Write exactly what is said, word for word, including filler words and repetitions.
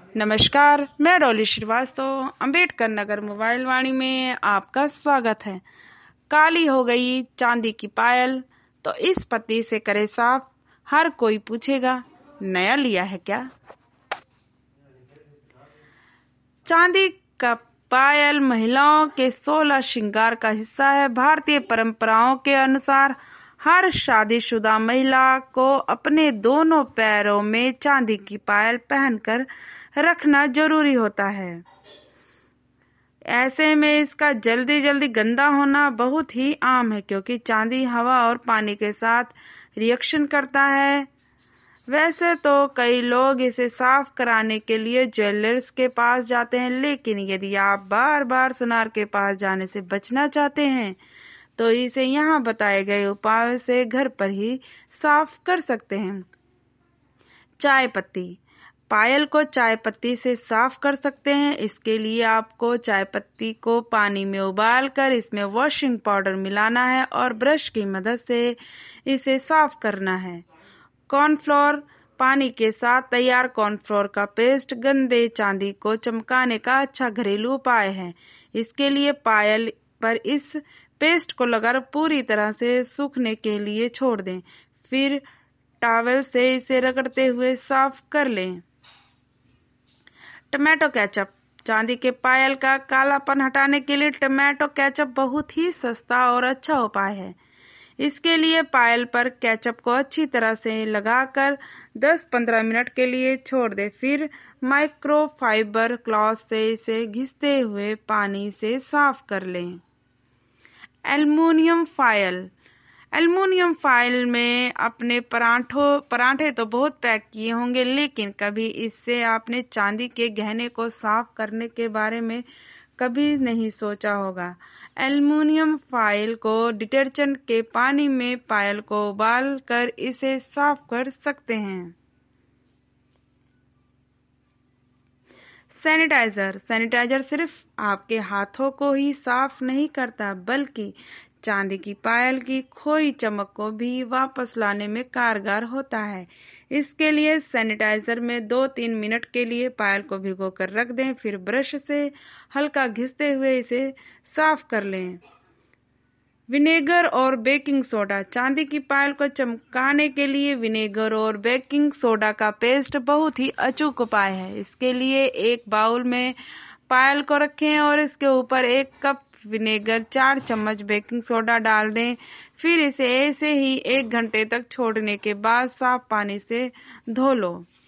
नमस्कार, मैं डॉली श्रीवास्तव अंबेडकर नगर मोबाइल वाणी में आपका स्वागत है। काली हो गई चांदी की पायल तो इस पत्ती से करे साफ, हर कोई पूछेगा नया लिया है क्या। चांदी का पायल महिलाओं के सोलह श्रृंगार का हिस्सा है। भारतीय परंपराओं के अनुसार हर शादीशुदा महिला को अपने दोनों पैरों में चांदी की पायल पहनकर रखना जरूरी होता है। ऐसे में इसका जल्दी जल्दी गंदा होना बहुत ही आम है, क्योंकि चांदी हवा और पानी के साथ रिएक्शन करता है। वैसे तो कई लोग इसे साफ कराने के लिए ज्वेलर्स के पास जाते हैं, लेकिन यदि आप बार बार सुनार के पास जाने से बचना चाहते हैं तो इसे यहाँ बताए गए उपायों से घर पर ही साफ कर सकते हैं। चाय पत्ती। पायल को चाय पत्ती से साफ कर सकते हैं। इसके लिए आपको चाय पत्ती को पानी में उबालकर इसमें वॉशिंग पाउडर मिलाना है और ब्रश की मदद से इसे साफ करना है। कॉर्नफ्लोर। पानी के साथ तैयार कॉर्नफ्लोर का पेस्ट गंदे चांदी को चमकाने का अच्छा घरेलू उपाय है। इसके लिए पायल पर इस पेस्ट को लगाकर पूरी तरह से सूखने के लिए छोड़ दें, फिर टॉवल से इसे रगड़ते हुए साफ कर लें। Tomato ketchup. चांदी के पायल का कालापन हटाने के लिए टमाटो केचप बहुत ही सस्ता और अच्छा उपाय है। इसके लिए पायल पर केचप को अच्छी तरह से लगाकर दस पंद्रह मिनट के लिए छोड़ दें, फिर माइक्रोफाइबर क्लॉथ से इसे घिसते हुए पानी से साफ कर लें। Aluminium foil. एल्युमिनियम फॉयल में अपने पराठों पराठे तो बहुत पैक किए होंगे, लेकिन कभी इससे आपने चांदी के गहने को साफ करने के बारे में कभी नहीं सोचा होगा। एल्युमिनियम फॉयल को डिटर्जेंट के पानी में पायल को उबाल कर इसे साफ कर सकते हैं। सैनिटाइजर। सैनिटाइजर सिर्फ आपके हाथों को ही साफ नहीं करता, बल्कि चांदी की पायल की खोई चमक को भी वापस लाने में कारगर होता है। इसके लिए सैनिटाइजर में दो तीन मिनट के लिए पायल को भिगोकर रख दें, फिर ब्रश से हल्का घिसते हुए इसे साफ कर लें। विनेगर और बेकिंग सोडा। चांदी की पायल को चमकाने के लिए विनेगर और बेकिंग सोडा का पेस्ट बहुत ही अचूक उपाय है। इसके लिए एक बाउल में पायल को रखें और इसके ऊपर एक कप विनेगर, चार चम्मच बेकिंग सोडा डाल दें, फिर इसे ऐसे ही एक घंटे तक छोड़ने के बाद साफ पानी से धो लो।